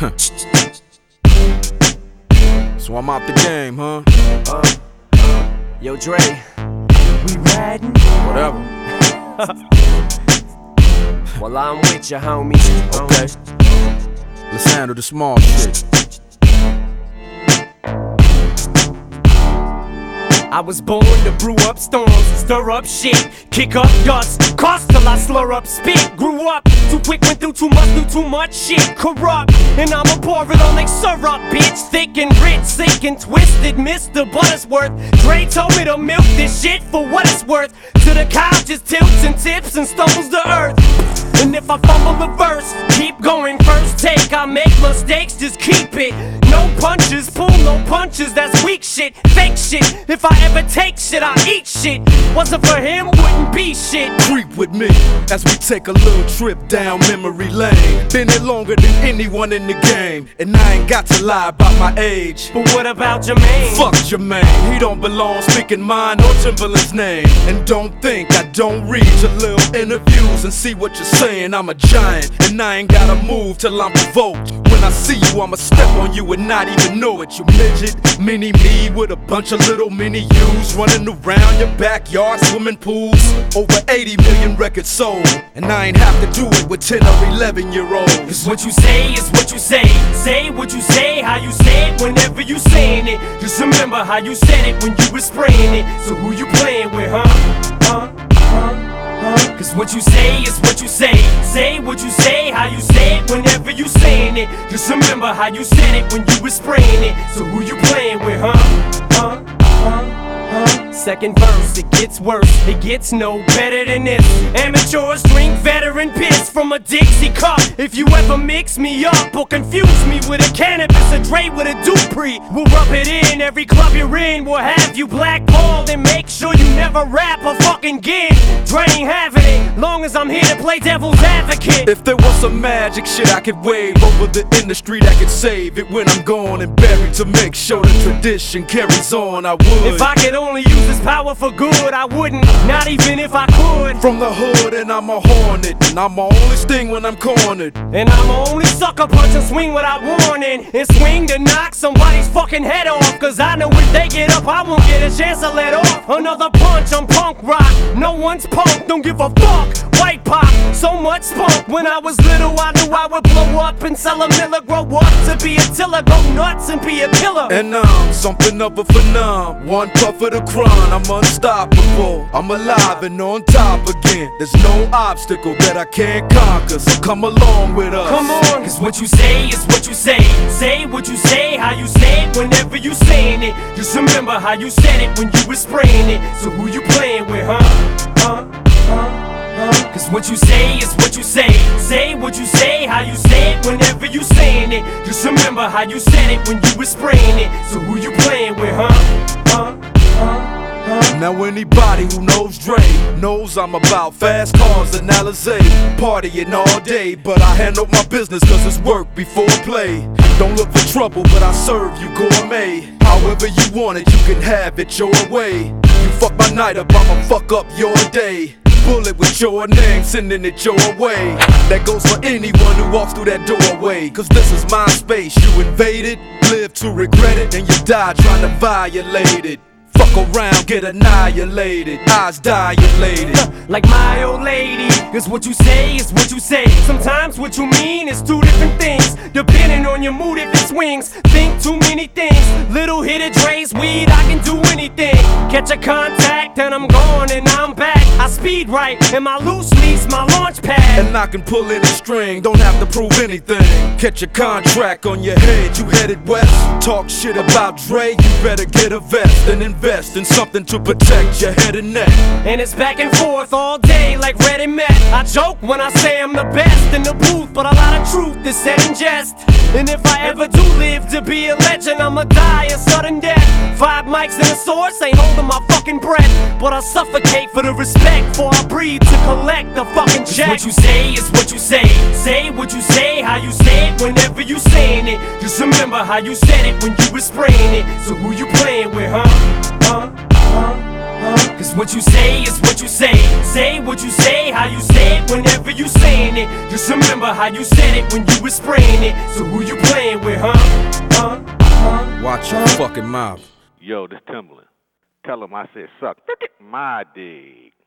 So I'm out the game, huh? Yo, Dre, we riding? Whatever. Well, I'm with you, homie. Okay. Let's handle the small shit. I was born to brew up storms, stir up shit, kick up dust, cost till I slur up spit. Grew up too quick, went through too much, do too much shit. Corrupt, and I'ma pour it on like syrup, bitch. Thick and rich, sick and twisted, Mr. Buttersworth. Dre told me to milk this shit for what it's worth. To the cow just tilts and tips and stumbles to earth. And if I fumble a verse, keep going, first take. I make mistakes, just keep it. No punches, pull no punches, that's weak shit, fake shit. If I ever take shit, I eat shit. Wasn't for him, wouldn't be shit. Creep with me as we take a little trip down memory lane. Been here longer than anyone in the game, and I ain't got to lie about my age. But what about Jermaine? Fuck Jermaine, he don't belong speaking mine or Timberland's name. And don't think I don't read your little interviews and see what you're saying. I'm a giant, and I ain't gotta move till I'm provoked. When I see you, I'ma step on you and not even know it. You midget, mini me with a bunch of little mini yous running around your backyard, swimming pools. Over 80 million records sold, and I ain't have to do it with 10 or 11-year-olds. Cause what you say is what you say. Say what you say, how you say it whenever you saying it. Just remember how you said it when you was spraying it. So who you playing with, huh? Cause what you say is what you say. Say what you say, how you say it whenever you saying it. Just remember how you said it when you was spraying it. So who you playing with, huh? Second verse, it gets worse, it gets no better than this. Amateurs drink veteran piss from a Dixie cup. If you ever mix me up or confuse me with a cannabis, a Dre with a Dupree, we'll rub it in. Every club you're in will have you blackballed, and make sure you never rap a fucking gig. Dre ain't having it, long as I'm here to play devil's advocate. If there was some magic shit I could wave over the industry that could save it when I'm gone and buried, to make sure the tradition carries on, I would. If I could only use this power for good, I wouldn't, not even if I could. From the hood, and I'm a hornet, and I'm a only sting when I'm cornered. And I'm a only sucker punch and swing without warning, and swing to knock somebody's fucking head off. Cause I know if they get up, I won't get a chance to let off. Another punch, I'm punk rock, no one's punk, don't give a fuck. White pop, so much spunk. When I was little, I knew I would blow up and sell a miller. Grow up to be a tiller, go nuts and be a killer. And I'm something of a phenom, one puff of the crown. I'm unstoppable, I'm alive and on top again. There's no obstacle that I can't conquer, so come along with us. Come on, cause what you say is what you say. Say what you say, how you say it whenever you saying it. Just remember how you said it when you was spraying it. So who you playing with, huh? Cause what you say is what you say. Say what you say, how you say it whenever you saying it. Just remember how you said it when you was spraying it. So who you playing with, huh? Now anybody who knows Dre knows I'm about fast cars and Alizé, partying all day, but I handle my business cause it's work before play. Don't look for trouble, but I serve you gourmet. However you want it, you can have it your way. You fuck my night up, I'ma fuck up your day. Bullet with your name, sending it your way. That goes for anyone who walks through that doorway. Cause this is my space, you invade it, live to regret it, and you die trying to violate it. Fuck around, get annihilated, eyes dilated. Like my old lady, cause what you say is what you say. Sometimes what you mean is two different things, depending on your mood if it swings. Think too many things, little hit of Dre's weed, I can do anything. Catch a contact and I'm gone and I'm back. I speed right, and my loose lease, my launch pad. And I can pull any string, don't have to prove anything. Catch a contract on your head, you headed west. Talk shit about Dre, you better get a vest and invest in something to protect your head and neck. And it's back and forth all day like Red and Met. I joke when I say I'm the best in the booth, but a lot of truth is said in jest. And if I ever do live to be a legend, I'ma die a sudden death. 5 mics and a source, ain't holding my fucking breath, but I'll suffocate for the respect, for I breathe to collect the fucking check. What you say is what you say. Say what you say, how you say it whenever you saying it. Just remember how you said it when you was spraying it. So who you playing with, huh? Cause what you say is what you say. Say what you say, how you say it whenever you saying it. Just remember how you said it when you was spraying it. So who you playing with, huh? Watch your fucking mouth. Yo, this Timbaland. Tell him I said suck my dick.